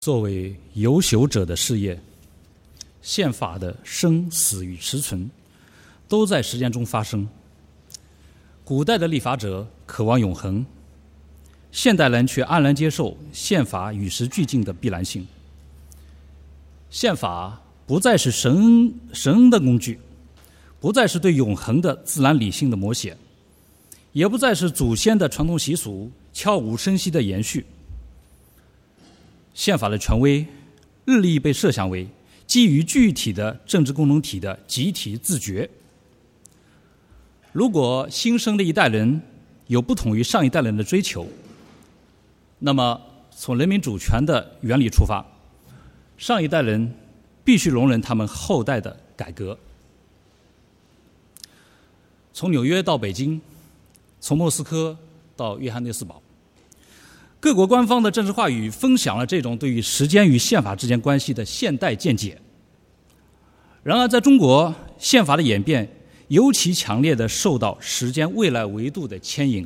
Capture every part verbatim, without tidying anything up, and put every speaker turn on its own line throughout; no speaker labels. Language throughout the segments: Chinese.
作为有朽者的事业，宪法的生死与持存都在实践中发生。古代的立法者渴望永恒，现代人却安然接受宪法与时俱进的必然性。宪法不再是神恩神恩的工具，不再是对永恒的自然理性的摹写，也不再是祖先的传统习俗悄无声息的延续。宪法的权威日益被设想为基于具体的政治共同体的集体自觉。如果新生的一代人有不同于上一代人的追求，那么从人民主权的原理出发，上一代人必须容忍他们后代的改革。从纽约到北京，从莫斯科到约翰内斯堡，各国官方的政治话语分享了这种对于时间与宪法之间关系的现代见解。然而在中国，宪法的演变尤其强烈地受到时间未来维度的牵引。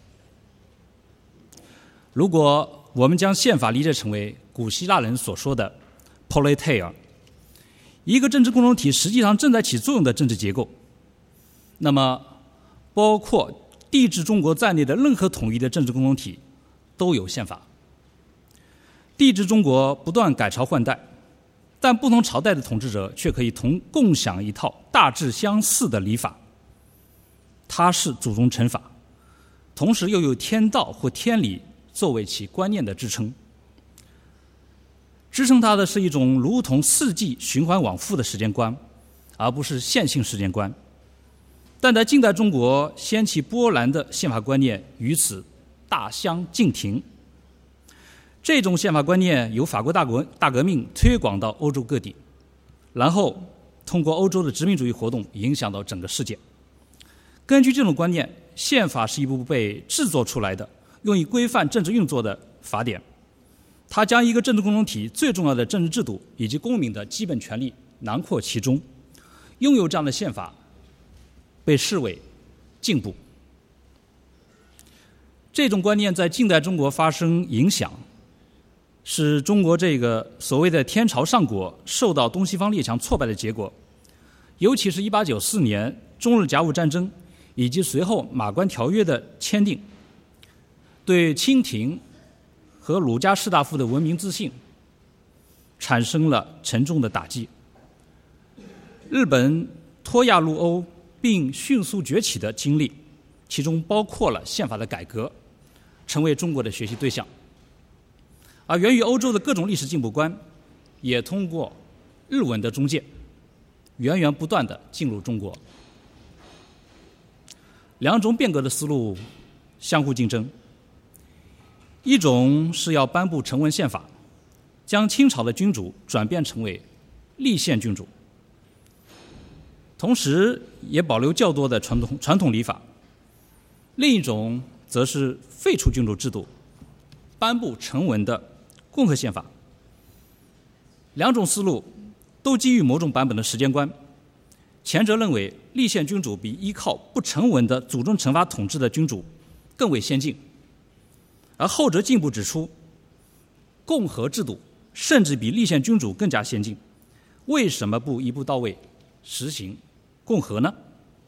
如果我们将宪法理解成为古希腊人所说的 politeia， 一个政治共同体实际上正在起作用的政治结构，那么包括帝制中国在内的任何统一的政治共同体都有宪法。帝制中国不断改朝换代，但不同朝代的统治者却可以同共享一套大致相似的礼法，它是祖宗臣法，同时又有天道或天理作为其观念的支撑。支撑它的是一种如同四季循环往复的时间观，而不是线性时间观。但在近代中国掀起波澜的宪法观念与此大相径庭。这种宪法观念由法国大革大革命推广到欧洲各地，然后通过欧洲的殖民主义活动影响到整个世界。根据这种观念，宪法是一部被制作出来的用以规范政治运作的法典，它将一个政治共同体最重要的政治制度以及公民的基本权利囊括其中。拥有这样的宪法被视为进步。这种观念在近代中国发生影响，使中国这个所谓的天朝上国受到东西方列强挫败的结果。尤其是一八九四年中日甲午战争以及随后马关条约的签订，对清廷和儒家士大夫的文明自信产生了沉重的打击。日本脱亚入欧并迅速崛起的经历，其中包括了宪法的改革，成为中国的学习对象。而源于欧洲的各种历史进步观，也通过日文的中介，源源不断地进入中国。两种变革的思路相互竞争，一种是要颁布成文宪法，将清朝的君主转变成为立宪君主，同时也保留较多的传统传统礼法；另一种则是废除君主制度，颁布成文的共和宪法。两种思路都基于某种版本的时间观，前者认为立宪君主比依靠不成文的祖宗臣法统治的君主更为先进，而后者进一步指出，共和制度甚至比立宪君主更加先进，为什么不一步到位实行共和呢？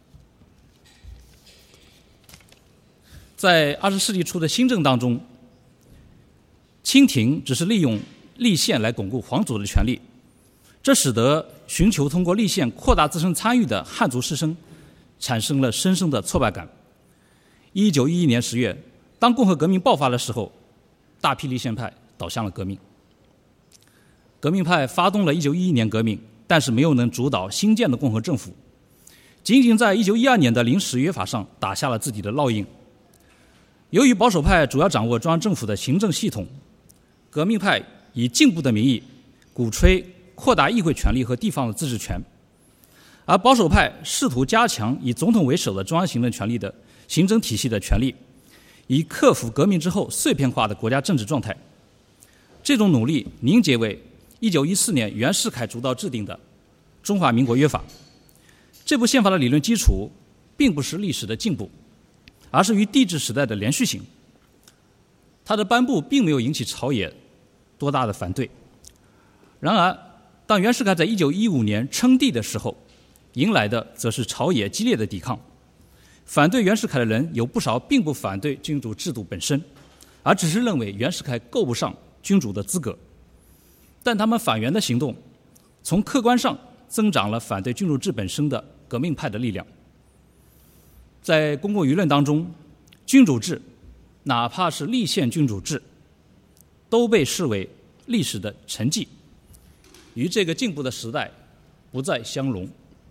在二十世纪初的新政当中，清廷只是利用立宪来巩固皇族的权力，这使得寻求通过立宪扩大自身参与的汉族士绅产生了深深的挫败感。一九一一年十月，当共和革命爆发的时候，大批立宪派倒向了革命。革命派发动了一九一一年革命，但是没有能主导新建的共和政府，仅仅在一九一二年的临时约法上打下了自己的烙印。由于保守派主要掌握中央政府的行政系统，革命派以进步的名义鼓吹扩大议会权力和地方的自治权，而保守派试图加强以总统为首的中央行政权力的行政体系的权力，以克服革命之后碎片化的国家政治状态。这种努力凝结为一九一四年袁世凯主导制定的中华民国约法。这部宪法的理论基础并不是历史的进步，而是于帝制时代的连续性。它的颁布并没有引起朝野多大的反对。然而，当袁世凯在一九一五年称帝的时候，迎来的则是朝野激烈的抵抗。反对袁世凯的人有不少并不反对君主制度本身，而只是认为袁世凯够不上君主的资格。但他们反袁的行动，从客观上增长了反对君主制本身的革命派的力量。在公共舆论当中，君主制，哪怕是立宪君主制，都被视为历史的沉寂，与这个进步的时代不再相容。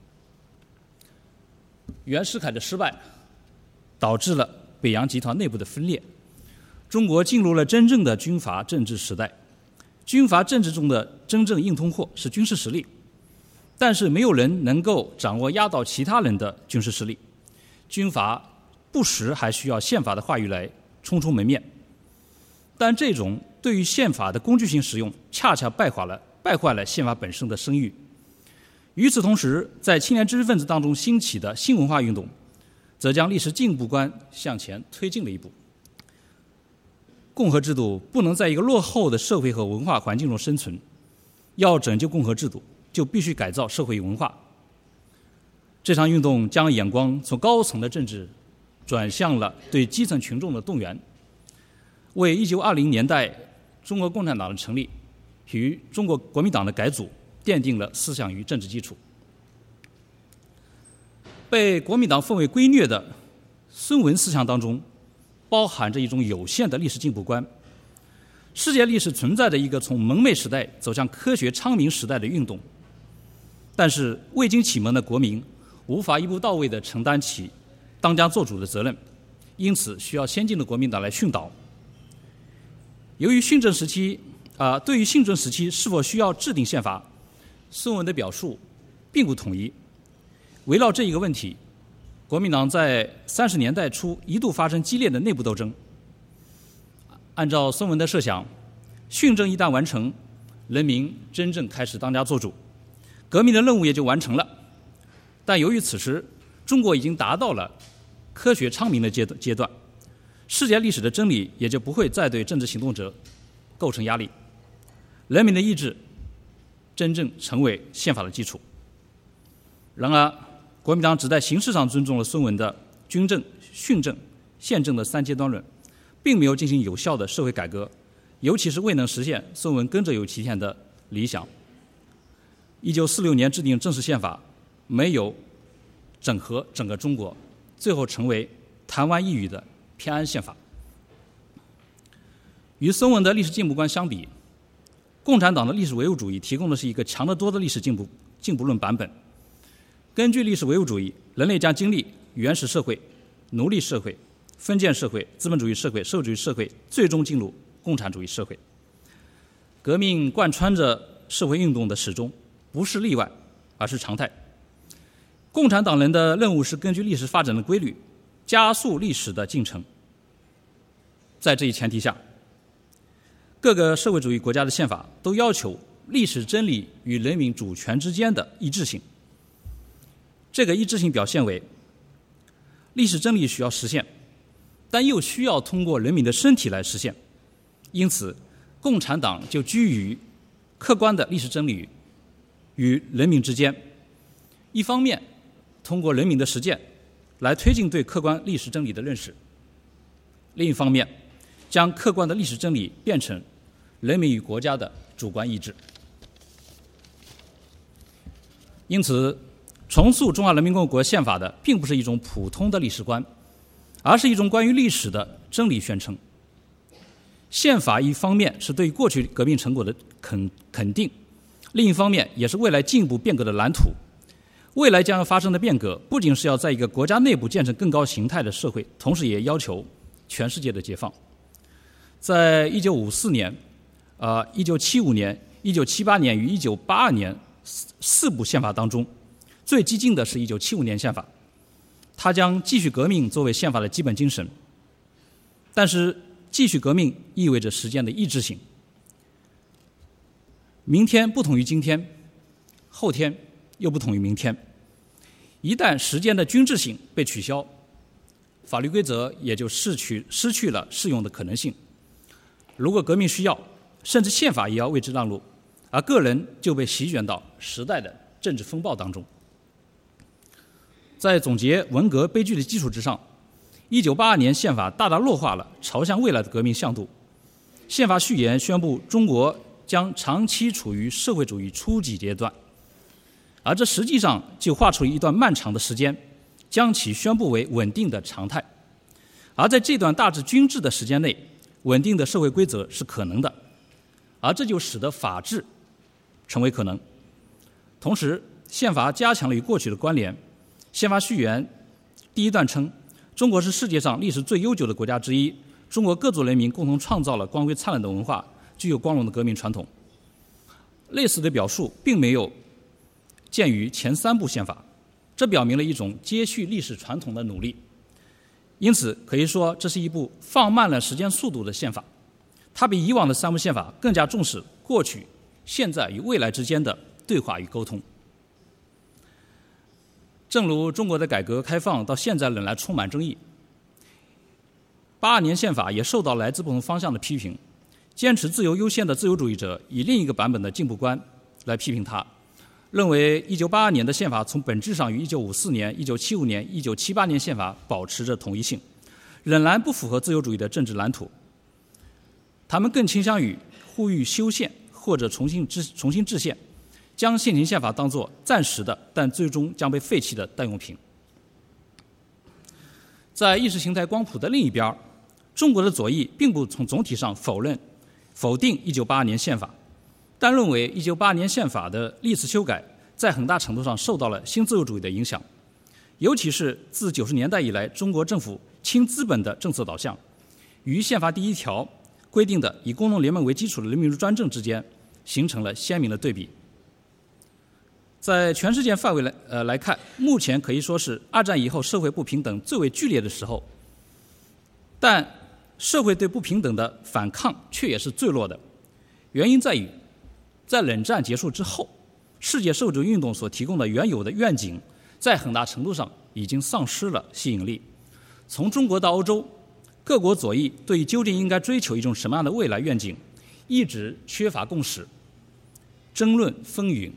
袁世凯的失败导致了北洋集团内部的分裂，中国进入了真正的军阀政治时代。军阀政治中的真正硬通货是军事实力，但是没有人能够掌握压倒其他人的军事实力。军阀不时还需要宪法的话语来充充门面，但这种对于宪法的工具性使用，恰恰败坏了败坏了宪法本身的声誉。与此同时，在青年知识分子当中兴起的新文化运动，则将历史进步观向前推进了一步。共和制度不能在一个落后的社会和文化环境中生存，要拯救共和制度，就必须改造社会与文化。这场运动将眼光从高层的政治转向了对基层群众的动员，为一九二零年代中国共产党的成立与中国国民党的改组奠定了思想与政治基础。被国民党奉为圭臬的孙文思想当中，包含着一种有限的历史进步观。世界历史存在着一个从蒙昧时代走向科学昌明时代的运动，但是未经启蒙的国民无法一步到位地承担起当家作主的责任，因此需要先进的国民党来训导。由于训政时期啊、呃，对于训政时期是否需要制定宪法，孙文的表述并不统一。围绕这一个问题，国民党在三十年代初一度发生激烈的内部斗争。按照孙文的设想，训政一旦完成，人民真正开始当家作主，革命的任务也就完成了。但由于此时中国已经达到了科学昌明的阶阶段，世界历史的真理也就不会再对政治行动者构成压力，人民的意志真正成为宪法的基础。然而，国民党只在形式上尊重了孙文的军政、训政、宪政的三阶段论，并没有进行有效的社会改革，尤其是未能实现孙文耕者有其田的理想。一九四六年制定正式宪法，没有整合整个中国，最后成为台湾一隅的偏安宪法。与孙文的历史进步观相比，共产党的历史唯物主义提供的是一个强得多的历史进步进步论版本。根据历史唯物主义，人类将经历原始社会、奴隶社会、封建社会、资本主义社会、社会主义社会，最终进入共产主义社会。革命贯穿着社会运动的始终，不是例外，而是常态。共产党人的任务是根据历史发展的规律，加速历史的进程。在这一前提下，各个社会主义国家的宪法都要求历史真理与人民主权之间的一致性。这个一致性表现为，历史真理需要实现，但又需要通过人民的身体来实现。因此，共产党就居于客观的历史真理与人民之间，一方面通过人民的实践来推进对客观历史真理的认识，另一方面将客观的历史真理变成人民与国家的主观意志。因此，重塑中华人民共和国宪法的并不是一种普通的历史观，而是一种关于历史的真理宣称。宪法一方面是对过去革命成果的肯肯定，另一方面也是未来进一步变革的蓝图。未来将要发生的变革，不仅是要在一个国家内部建成更高形态的社会，同时也要求全世界的解放。在一九五四年、呃、一九七五年、一九七八年与一九八二年四部宪法当中，最激进的是一九七五年宪法，它将继续革命作为宪法的基本精神。但是继续革命意味着时间的抑制性，明天不同于今天，后天又不同于明天。一旦时间的均质性被取消，法律规则也就失去失去了适用的可能性。如果革命需要， 甚至宪法也要为之让路，而个人就被席卷到时代的政治风暴当中。在总结文革悲剧的基础之上，一九八二年宪法大大弱化了朝向未来的革命向度。宪法序言宣布中国将长期处于社会主义初级阶段，而这实际上就画出一段漫长的时间，将其宣布为稳定的常态。而在这段大致均质的时间内，稳定的社会规则是可能的，而这就使得法治成为可能。同时，宪法加强了与过去的关联。宪法序言第一段称，中国是世界上历史最悠久的国家之一，中国各族人民共同创造了光辉灿烂的文化，具有光荣的革命传统。类似的表述并没有见于前三部宪法，这表明了一种接续历史传统的努力。因此可以说，这是一部放慢了时间速度的宪法，它比以往的三部宪法更加重视过去、现在与未来之间的对话与沟通。正如中国的改革开放到现在仍然充满争议，八二年宪法也受到来自不同方向的批评。坚持自由优先的自由主义者以另一个版本的进步观来批评它，认为一九八二年的宪法从本质上与一九五四年、一九七五年、一九七八年宪法保持着统一性，仍然不符合自由主义的政治蓝图。他们更倾向于呼吁修宪或者重新制重新制宪，将现行宪法当作暂时的但最终将被废弃的代用品。在意识形态光谱的另一边，中国的左翼并不从总体上否认否定一九八二年宪法，但认为一九八二年宪法的历次修改在很大程度上受到了新自由主义的影响，尤其是自九十年代以来，中国政府轻资本的政策导向与宪法第一条规定的以工农联盟为基础的人民主专政之间形成了鲜明的对比。在全世界范围来呃来看，目前可以说是二战以后社会不平等最为剧烈的时候，但社会对不平等的反抗却也是最弱的。原因在于，在冷战结束之后，世界社会主义运动所提供的原有的愿景，在很大程度上已经丧失了吸引力。从中国到欧洲，各国左翼对于究竟应该追求一种什么样的未来愿景，一直缺乏共识，争论纷纭。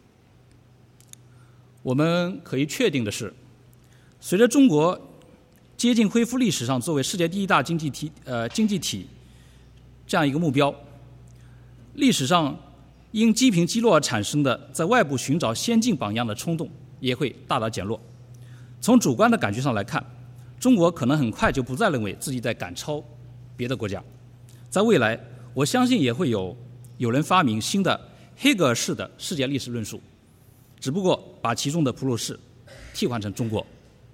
我们可以确定的是，随着中国接近恢复历史上作为世界第一大经济体呃经济体这样一个目标，历史上因积贫积弱而产生的在外部寻找先进榜样的冲动也会大大减弱。从主观的感觉上来看，中国可能很快就不再认为自己在赶超别的国家。在未来，我相信也会有有人发明新的黑格尔式的世界历史论述，只不过把其中的普鲁士替换成中国。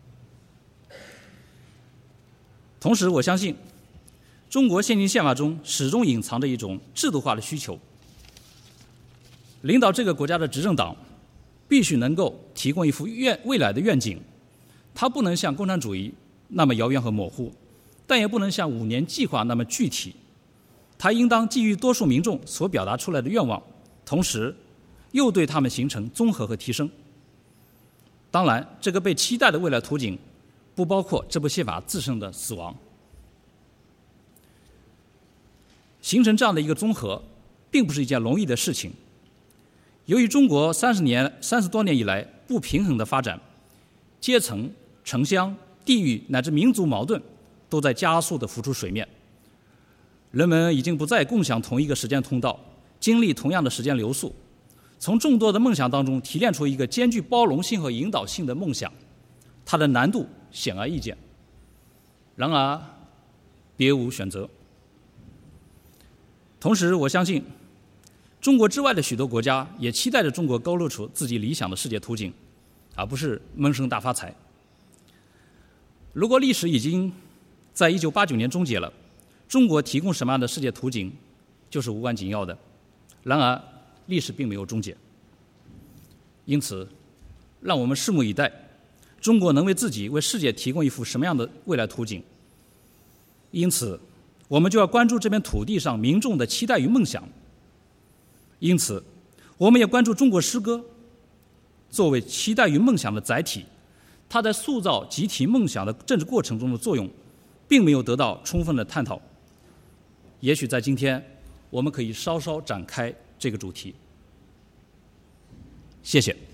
同时，我相信中国现行宪法中始终隐藏着一种制度化的需求。领导这个国家的执政党必须能够提供一幅愿未来的愿景，它不能像共产主义那么遥远和模糊，但也不能像五年计划那么具体。它应当基于多数民众所表达出来的愿望，同时又对他们形成综合和提升。当然，这个被期待的未来图景不包括这部宪法自身的死亡。形成这样的一个综合，并不是一件容易的事情。由于中国三十年、三十多年以来不平衡的发展，阶层、城乡、地域乃至民族矛盾都在加速地浮出水面。人们已经不再共享同一个时间通道，经历同样的时间流速，从众多的梦想当中提炼出一个兼具包容性和引导性的梦想，它的难度显而易见。然而，别无选择。同时，我相信中国之外的许多国家也期待着中国勾勒出自己理想的世界图景，而不是闷声大发财。如果历史已经在一九八九年终结了，中国提供什么样的世界图景就是无关紧要的。然而，历史并没有终结。因此，让我们拭目以待，中国能为自己、为世界提供一幅什么样的未来图景。因此，我们就要关注这片土地上民众的期待与梦想。因此，我们也关注中国诗歌作为期待与梦想的载体，它在塑造集体梦想的政治过程中的作用，并没有得到充分的探讨。也许在今天， 我们可以稍稍展开这个主题。谢谢。